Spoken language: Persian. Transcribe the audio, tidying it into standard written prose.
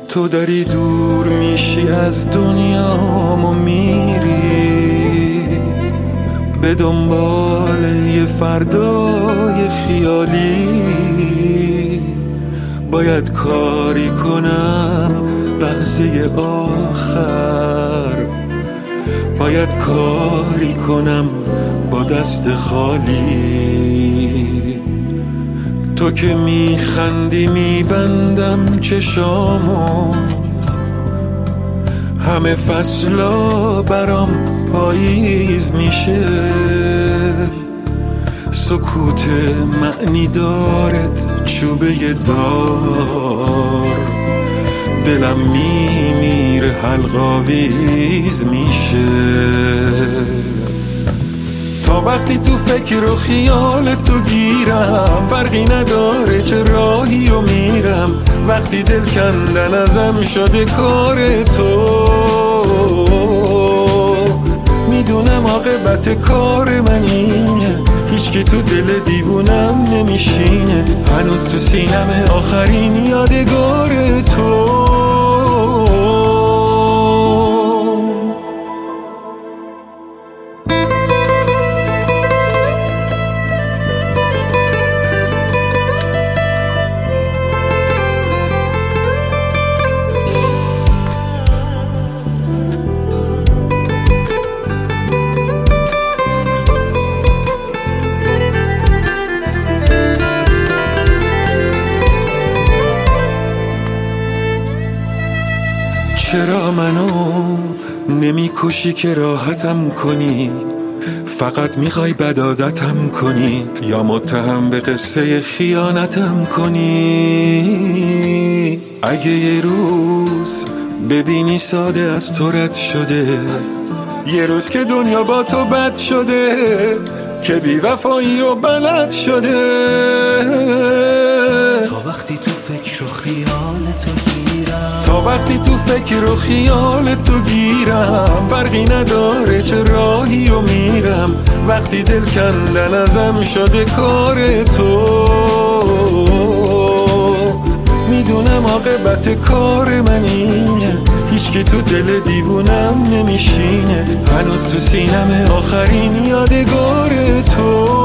تو داری دور میشی از دنیام و میری به دنبال یه فردای خیالی. باید کاری کنم لحظه آخر، باید کاری کنم با دست خالی. تو که میخندی میبندم چشامو، همه فصلا برام پاییز میشه. سکوت معنی دارت چوبه دار، دلم میمیره حلقاویز میشه. تا وقتی تو فکر و خیال تو گیرم، فرقی نداره چه راهی رو میرم. وقتی دل کندن ازم شده کار تو، میدونم عاقبت کار من اینه. هیچکی تو دل دیوونم نمیشینه، هنوز تو سینم آخرین یادگار تو. چرا منو نمی کشی که راحتم کنی؟ فقط میخوای بدعادتم کنی یا متهم به قصه خیانتم کنی؟ اگه یه روز ببینی ساده از تو رد شده، یه روز که دنیا با تو بد شده، که بی وفایی رو بلد شده. تا وقتی تو فکر و خیال تو گیرم، تا وقتی تو فکر و خیال تو گیرم، فرقی نداره چه راهی رو میرم. وقتی دل کندن ازم شده کار تو، میدونم عاقبت کار من اینه. هیچکی تو دل دیوونم نمیشینه، هنوز تو سینم آخرین یادگار تو.